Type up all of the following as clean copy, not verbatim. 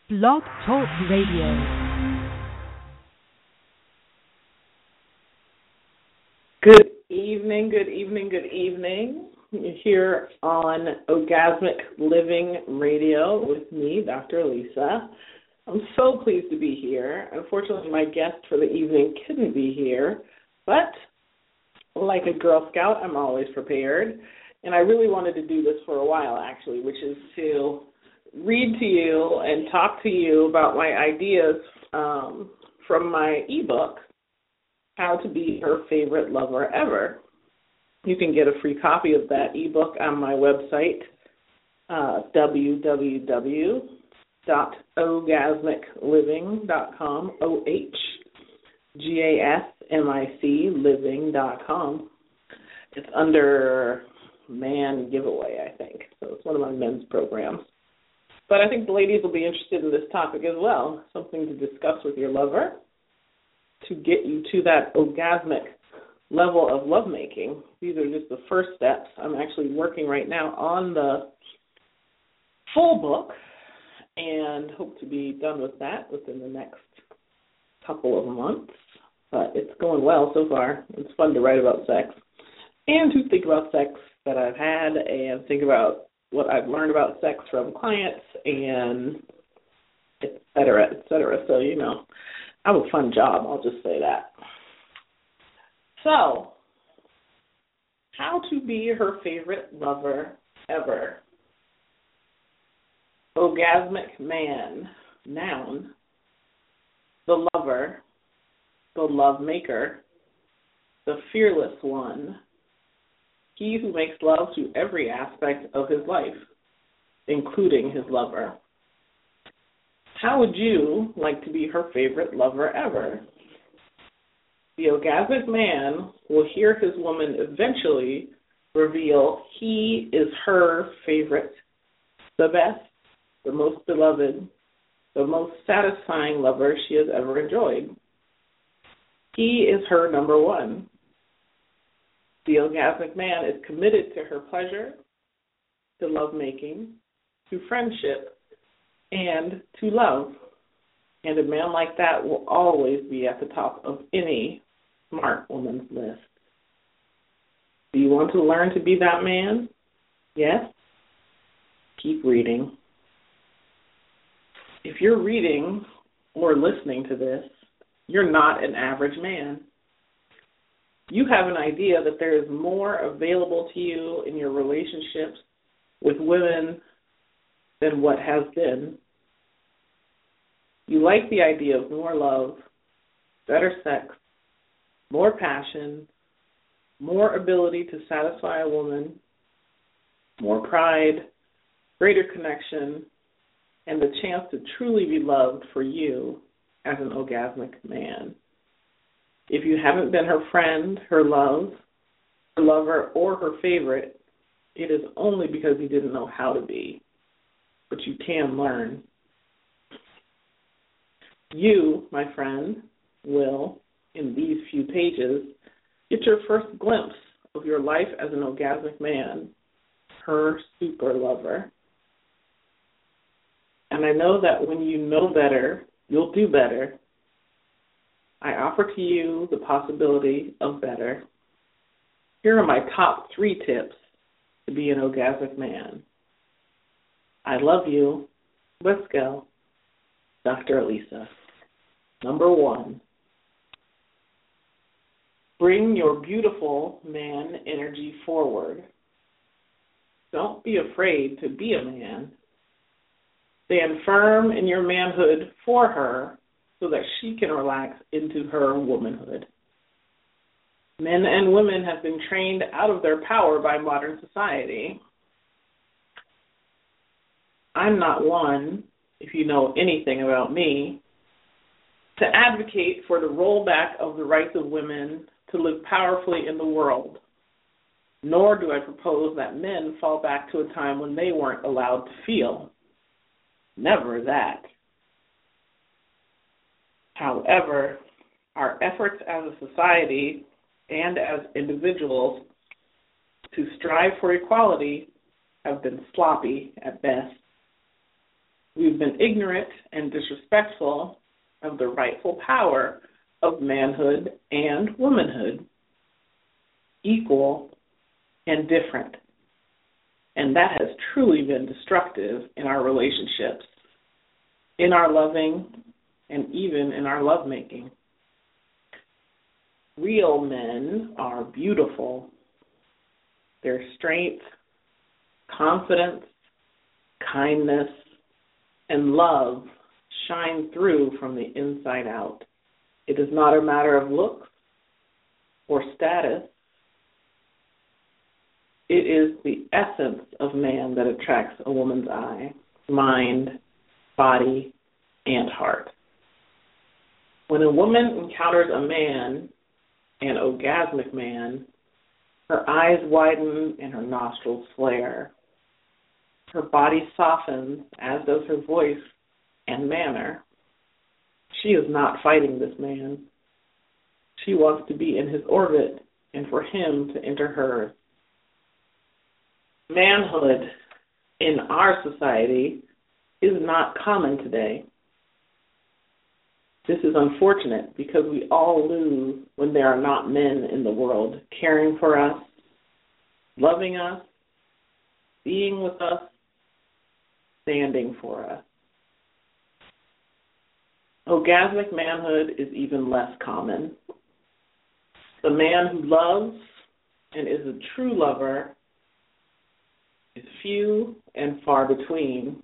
Blog Talk Radio. Good evening, good evening, good evening. You're here on Orgasmic Living Radio with me, Dr. Lisa. I'm so pleased to be here. Unfortunately, my guest for the evening couldn't be here, but like a Girl Scout, I'm always prepared. And I really wanted to do this for a while, actually, which is to read to you and talk to you about my ideas from my ebook, How to Be Her Favorite Lover Ever. You can get a free copy of that ebook on my website, www.orgasmicliving.com, OHGASMIC living.com. It's under Man Giveaway, I think. So it's one of my men's programs. But I think the ladies will be interested in this topic as well, something to discuss with your lover to get you to that orgasmic level of lovemaking. These are just the first steps. I'm actually working right now on the full book and hope to be done with that within the next couple of months. But it's going well so far. It's fun to write about sex and to think about sex that I've had and think about what I've learned about sex from clients and et cetera, et cetera. So, you know, I have a fun job, I'll just say that. So, how to be her favorite lover ever. Orgasmic man, noun. The lover, the love maker, the fearless one. He who makes love to every aspect of his life, including his lover. How would you like to be her favorite lover ever? The orgasmic man will hear his woman eventually reveal he is her favorite, the best, the most beloved, the most satisfying lover she has ever enjoyed. He is her number one. The orgasmic man is committed to her pleasure, to lovemaking, to friendship, and to love. And a man like that will always be at the top of any smart woman's list. Do you want to learn to be that man? Yes? Keep reading. If you're reading or listening to this, you're not an average man. You have an idea that there is more available to you in your relationships with women than what has been. You like the idea of more love, better sex, more passion, more ability to satisfy a woman, more pride, greater connection, and the chance to truly be loved for you as an orgasmic man. If you haven't been her friend, her love, her lover, or her favorite, it is only because you didn't know how to be. But you can learn. You, my friend, will, in these few pages, get your first glimpse of your life as an orgasmic man, her super lover. And I know that when you know better, you'll do better. I offer to you the possibility of better. Here are my top 3 tips to be an orgasmic man. I love you. Let's go. Dr. Elisa. Number 1. Bring your beautiful man energy forward. Don't be afraid to be a man. Stand firm in your manhood for her so that she can relax into her womanhood. Men and women have been trained out of their power by modern society. I'm not one, if you know anything about me, to advocate for the rollback of the rights of women to live powerfully in the world, nor do I propose that men fall back to a time when they weren't allowed to feel. Never that. However, our efforts as a society and as individuals to strive for equality have been sloppy at best. We've been ignorant and disrespectful of the rightful power of manhood and womanhood, equal and different. And that has truly been destructive in our relationships, in our loving, and even in our lovemaking. Real men are beautiful. Their strength, confidence, kindness, and love shine through from the inside out. It is not a matter of looks or status. It is the essence of man that attracts a woman's eye, mind, body, and heart. When a woman encounters a man, an orgasmic man, her eyes widen and her nostrils flare. Her body softens, as does her voice and manner. She is not fighting this man. She wants to be in his orbit and for him to enter hers. Manhood in our society is not common today. This is unfortunate because we all lose when there are not men in the world caring for us, loving us, being with us, standing for us. Orgasmic manhood is even less common. The man who loves and is a true lover is few and far between.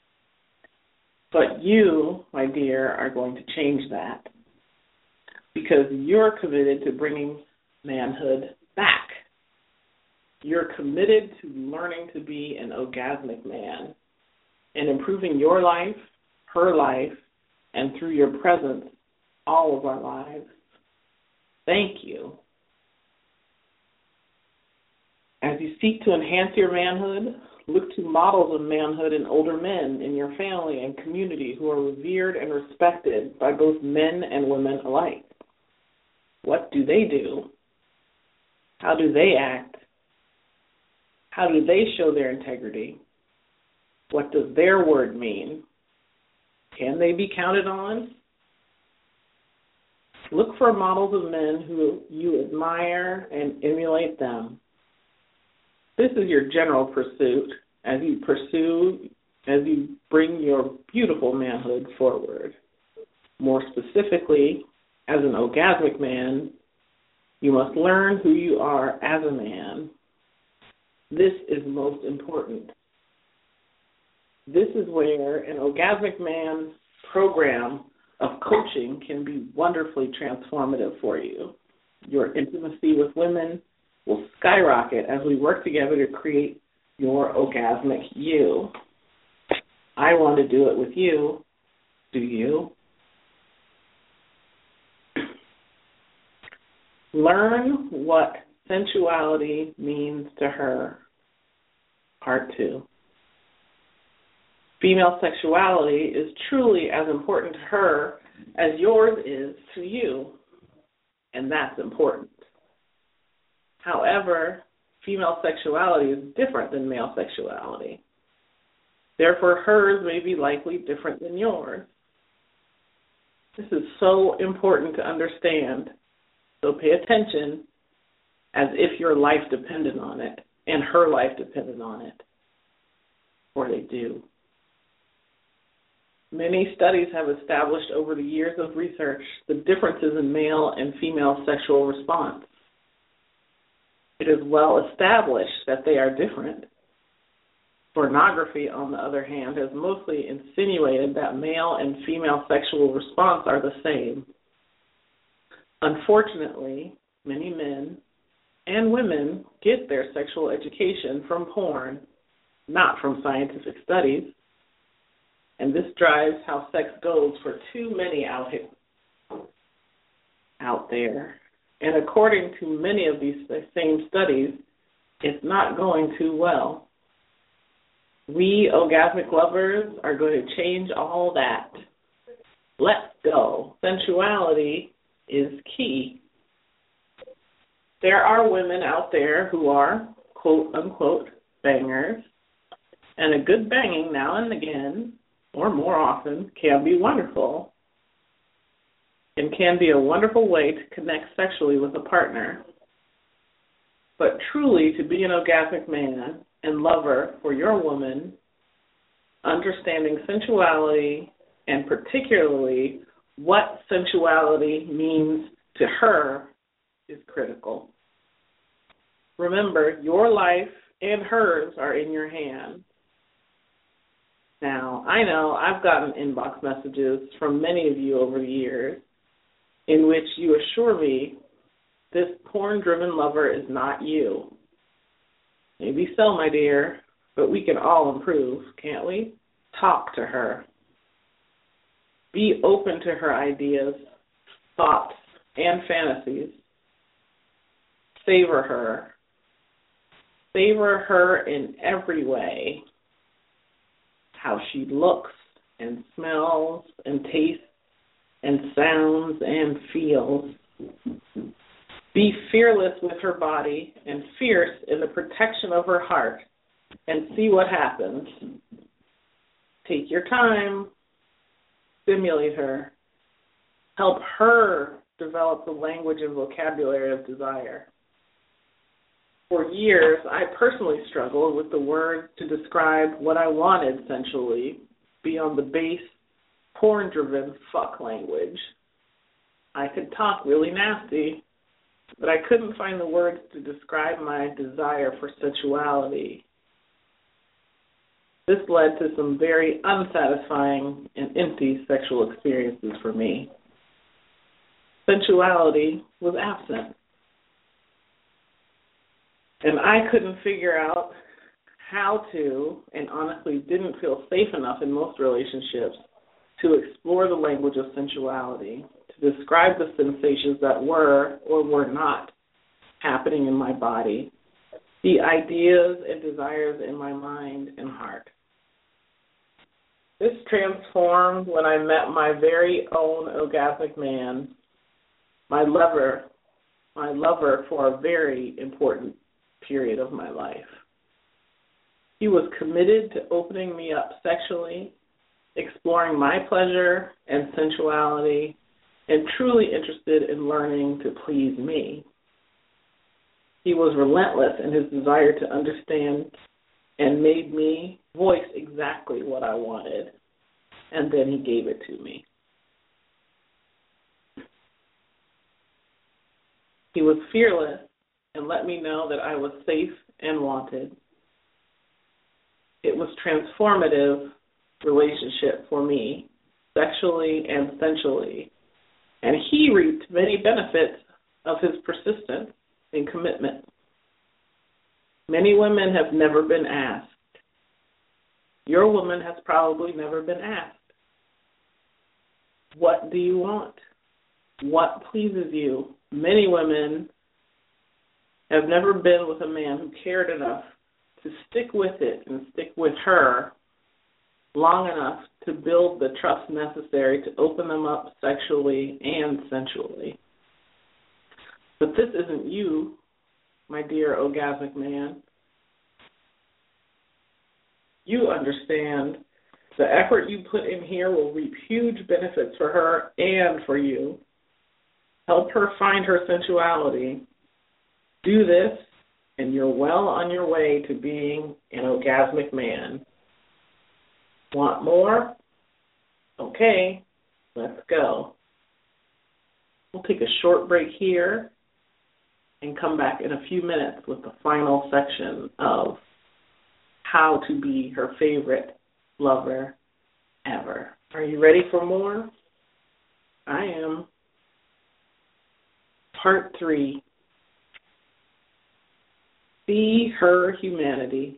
But you, my dear, are going to change that because you're committed to bringing manhood back. You're committed to learning to be an orgasmic man and improving your life, her life, and through your presence, all of our lives. Thank you. As you seek to enhance your manhood, look to models of manhood in older men in your family and community who are revered and respected by both men and women alike. What do they do? How do they act? How do they show their integrity? What does their word mean? Can they be counted on? Look for models of men who you admire and emulate them. This is your general pursuit as you bring your beautiful manhood forward. More specifically, as an orgasmic man, you must learn who you are as a man. This is most important. This is where an orgasmic man program of coaching can be wonderfully transformative for you. Your intimacy with women will skyrocket as we work together to create your orgasmic you. I want to do it with you. Do you? Learn what sensuality means to her. Part 2. Female sexuality is truly as important to her as yours is to you, and that's important. However, female sexuality is different than male sexuality. Therefore, hers may be likely different than yours. This is so important to understand, so pay attention as if your life depended on it and her life depended on it, or they do. Many studies have established over the years of research the differences in male and female sexual response. It is well established that they are different. Pornography, on the other hand, has mostly insinuated that male and female sexual response are the same. Unfortunately, many men and women get their sexual education from porn, not from scientific studies. And this drives how sex goes for too many out there. And according to many of these same studies, it's not going too well. We orgasmic lovers are going to change all that. Let's go. Sensuality is key. There are women out there who are, quote unquote, bangers, and a good banging now and again or more often, can be wonderful and can be a wonderful way to connect sexually with a partner. But truly, to be an orgasmic man and lover for your woman, understanding sensuality and particularly what sensuality means to her is critical. Remember, your life and hers are in your hands. Now, I know I've gotten inbox messages from many of you over the years in which you assure me this porn-driven lover is not you. Maybe so, my dear, but we can all improve, can't we? Talk to her. Be open to her ideas, thoughts, and fantasies. Savor her. Savor her in every way. How she looks and smells and tastes and sounds and feels. Be fearless with her body and fierce in the protection of her heart and see what happens. Take your time. Stimulate her. Help her develop the language and vocabulary of desire. For years, I personally struggled with the word to describe what I wanted sensually beyond the base, porn-driven fuck language. I could talk really nasty, but I couldn't find the words to describe my desire for sensuality. This led to some very unsatisfying and empty sexual experiences for me. Sensuality was absent. And I couldn't figure out how to, and honestly didn't feel safe enough in most relationships, to explore the language of sensuality, to describe the sensations that were or were not happening in my body, the ideas and desires in my mind and heart. This transformed when I met my very own orgasmic man, my lover for a very important period of my life. He was committed to opening me up sexually, exploring my pleasure and sensuality, and truly interested in learning to please me. He was relentless in his desire to understand and made me voice exactly what I wanted, and then he gave it to me. He was fearless and let me know that I was safe and wanted. It was transformative relationship for me, sexually and sensually, and he reaped many benefits of his persistence and commitment. Many women have never been asked. Your woman has probably never been asked. What do you want? What pleases you? Many women have never been with a man who cared enough to stick with it and stick with her long enough to build the trust necessary to open them up sexually and sensually. But this isn't you, my dear orgasmic man. You understand the effort you put in here will reap huge benefits for her and for you. Help her find her sensuality. Do this, and you're well on your way to being an orgasmic man. Want more? Okay, let's go. We'll take a short break here and come back in a few minutes with the final section of how to be her favorite lover ever. Are you ready for more? I am. Part 3. See her humanity.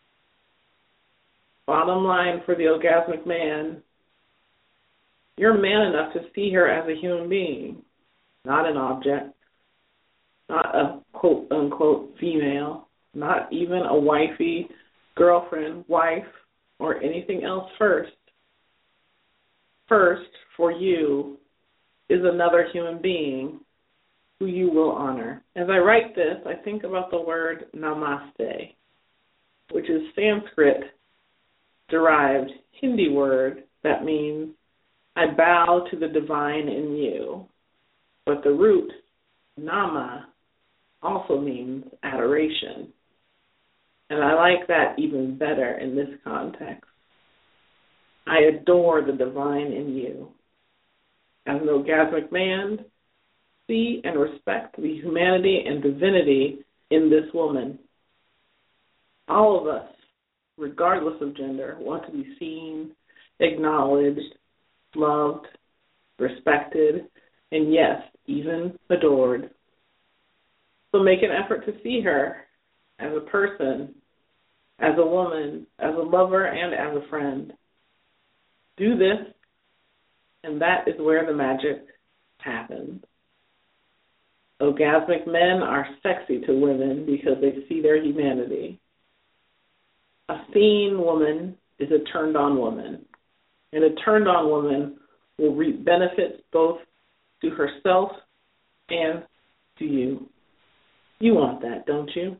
Bottom line for the orgasmic man, you're man enough to see her as a human being, not an object, not a quote-unquote female, not even a wifey, girlfriend, wife, or anything else first. First, for you, is another human being who you will honor. As I write this, I think about the word namaste, which is Sanskrit derived Hindi word that means I bow to the divine in you. But the root, nama, also means adoration. And I like that even better in this context. I adore the divine in you. As an orgasmic man, see and respect the humanity and divinity in this woman. All of us, regardless of gender, want to be seen, acknowledged, loved, respected, and yes, even adored. So make an effort to see her as a person, as a woman, as a lover, and as a friend. Do this, and that is where the magic happens. Orgasmic men are sexy to women because they see their humanity. A seen woman is a turned-on woman, and a turned-on woman will reap benefits both to herself and to you. You want that, don't you?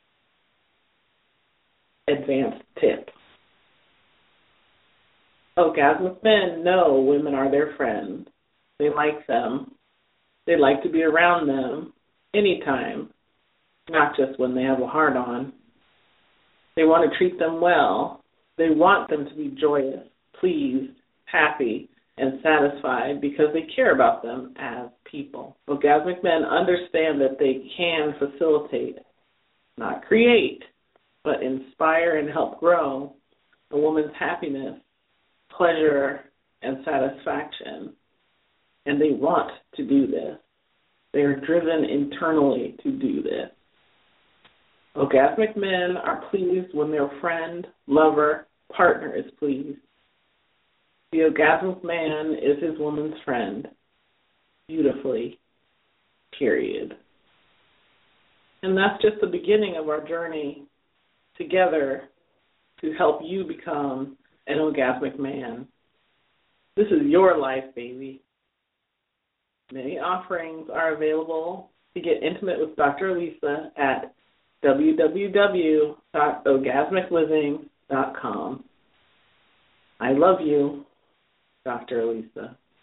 Advanced tip. Orgasmic men know women are their friends. They like them. They like to be around them anytime, not just when they have a hard-on. They want to treat them well. They want them to be joyous, pleased, happy, and satisfied because they care about them as people. Orgasmic men understand that they can facilitate, not create, but inspire and help grow a woman's happiness, pleasure, and satisfaction. And they want to do this. They are driven internally to do this. Orgasmic men are pleased when their friend, lover, partner is pleased. The orgasmic man is his woman's friend, beautifully, period. And that's just the beginning of our journey together to help you become an orgasmic man. This is your life, baby. Many offerings are available to get intimate with Dr. Elisa at www.orgasmicliving.com. I love you, Dr. Elisa.